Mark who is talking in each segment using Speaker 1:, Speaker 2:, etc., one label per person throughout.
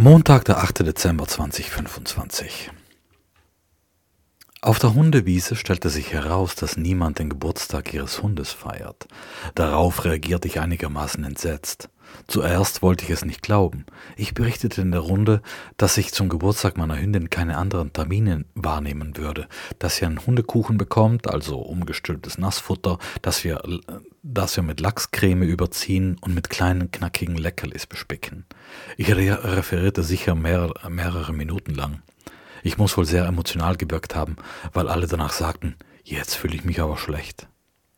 Speaker 1: Montag, der 8. Dezember 2025. Auf der Hundewiese stellte sich heraus, dass niemand den Geburtstag ihres Hundes feiert. Darauf reagierte ich einigermaßen entsetzt. Zuerst wollte ich es nicht glauben. Ich berichtete in der Runde, dass ich zum Geburtstag meiner Hündin keine anderen Termine wahrnehmen würde, dass sie einen Hundekuchen bekommt, also umgestülptes Nassfutter, dass wir mit Lachscreme überziehen und mit kleinen knackigen Leckerlis bespicken. Ich referierte sicher mehrere Minuten lang. Ich muss wohl sehr emotional gewirkt haben, weil alle danach sagten, jetzt fühle ich mich aber schlecht.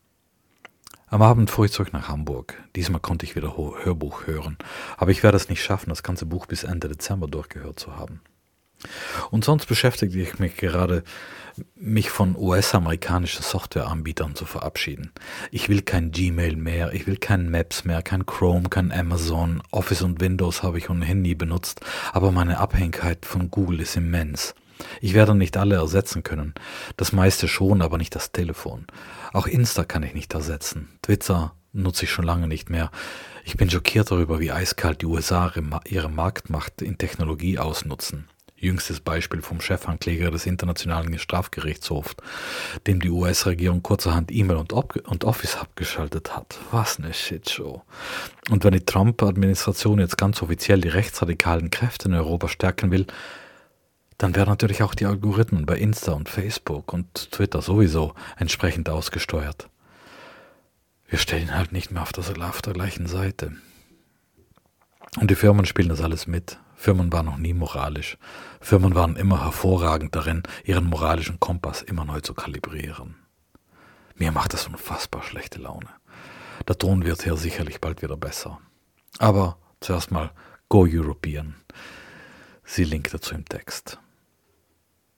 Speaker 1: Am Abend fuhr ich zurück nach Hamburg. Diesmal konnte ich wieder Hörbuch hören, aber ich werde es nicht schaffen, das ganze Buch bis Ende Dezember durchgehört zu haben. Und sonst beschäftigte ich mich gerade, mich von US-amerikanischen Softwareanbietern zu verabschieden. Ich will kein Gmail mehr, ich will kein Maps mehr, kein Chrome, kein Amazon, Office und Windows habe ich ohnehin nie benutzt, aber meine Abhängigkeit von Google ist immens. Ich werde nicht alle ersetzen können, das meiste schon, aber nicht das Telefon. Auch Insta kann ich nicht ersetzen, Twitter nutze ich schon lange nicht mehr. Ich bin schockiert darüber, wie eiskalt die USA ihre Marktmacht in Technologie ausnutzen. Jüngstes Beispiel vom Chefankläger des Internationalen Strafgerichtshofs, dem die US-Regierung kurzerhand E-Mail und Office abgeschaltet hat. Was eine Shitshow. Und wenn die Trump-Administration jetzt ganz offiziell die rechtsradikalen Kräfte in Europa stärken will, dann werden natürlich auch die Algorithmen bei Insta und Facebook und Twitter sowieso entsprechend ausgesteuert. Wir stehen halt nicht mehr auf der gleichen Seite. Und die Firmen spielen das alles mit. Firmen waren noch nie moralisch. Firmen waren immer hervorragend darin, ihren moralischen Kompass immer neu zu kalibrieren. Mir macht das unfassbar schlechte Laune. Der Ton wird hier sicherlich bald wieder besser. Aber zuerst mal Go European. Sie linkt dazu im Text.